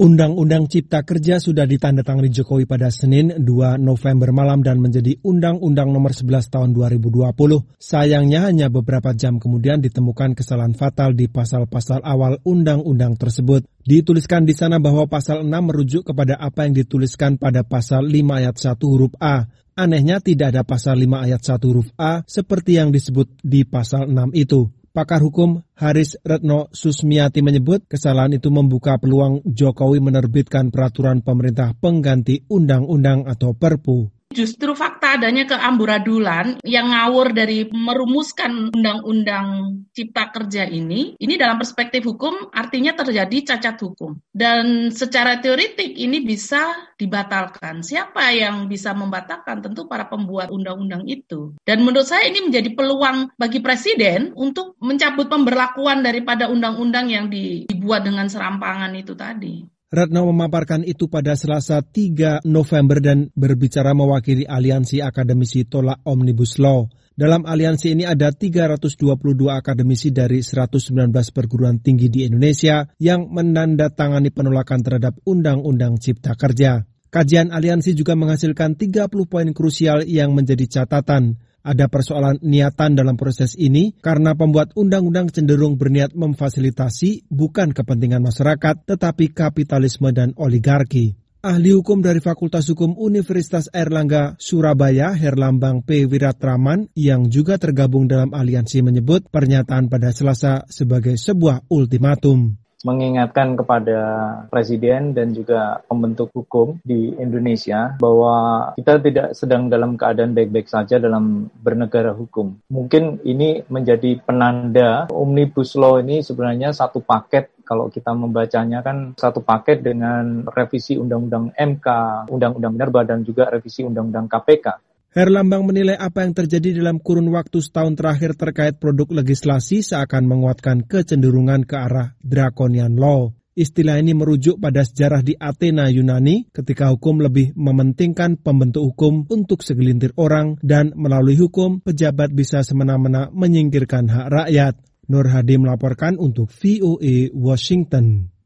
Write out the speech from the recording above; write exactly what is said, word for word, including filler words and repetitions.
Undang-Undang Cipta Kerja sudah ditandatangani Jokowi pada Senin dua November malam dan menjadi Undang-Undang Nomor sebelas Tahun dua ribu dua puluh. Sayangnya hanya beberapa jam kemudian ditemukan kesalahan fatal di pasal-pasal awal undang-undang tersebut. Dituliskan di sana bahwa pasal enam merujuk kepada apa yang dituliskan pada pasal lima ayat satu huruf A. Anehnya tidak ada pasal lima ayat satu huruf A seperti yang disebut di pasal enam itu. Pakar hukum Haris Retno Susmiati menyebut kesalahan itu membuka peluang Jokowi menerbitkan peraturan pemerintah pengganti undang-undang atau Perpu. Justru fakta adanya keamburadulan yang ngawur dari merumuskan undang-undang cipta kerja ini, ini dalam perspektif hukum artinya terjadi cacat hukum. Dan secara teoritik ini bisa dibatalkan. Siapa yang bisa membatalkan? Tentu para pembuat undang-undang itu. Dan menurut saya ini menjadi peluang bagi Presiden untuk mencabut pemberlakuan daripada undang-undang yang dibuat dengan serampangan itu tadi. Retno memaparkan itu pada Selasa tiga November dan berbicara mewakili aliansi akademisi tolak Omnibus Law. Dalam aliansi ini ada tiga ratus dua puluh dua akademisi dari seratus sembilan belas perguruan tinggi di Indonesia yang menandatangani penolakan terhadap Undang-Undang Cipta Kerja. Kajian aliansi juga menghasilkan tiga puluh poin krusial yang menjadi catatan. Ada persoalan niatan dalam proses ini karena pembuat undang-undang cenderung berniat memfasilitasi bukan kepentingan masyarakat tetapi kapitalisme dan oligarki. Ahli hukum dari Fakultas Hukum Universitas Airlangga Surabaya, Herlambang P. Wiratraman, yang juga tergabung dalam aliansi menyebut pernyataan pada Selasa sebagai sebuah ultimatum. Mengingatkan kepada Presiden dan juga pembentuk hukum di Indonesia bahwa kita tidak sedang dalam keadaan baik-baik saja dalam bernegara hukum. Mungkin ini menjadi penanda Omnibus Law ini sebenarnya satu paket. Kalau kita membacanya kan satu paket dengan revisi Undang-Undang M K, Undang-Undang Minerba dan juga revisi Undang-Undang K P K. Herlambang menilai apa yang terjadi dalam kurun waktu setahun terakhir terkait produk legislasi seakan menguatkan kecenderungan ke arah draconian law. Istilah ini merujuk pada sejarah di Athena Yunani ketika hukum lebih mementingkan pembentuk hukum untuk segelintir orang dan melalui hukum pejabat bisa semena-mena menyingkirkan hak rakyat. Nur Hadi melaporkan untuk V O A Washington.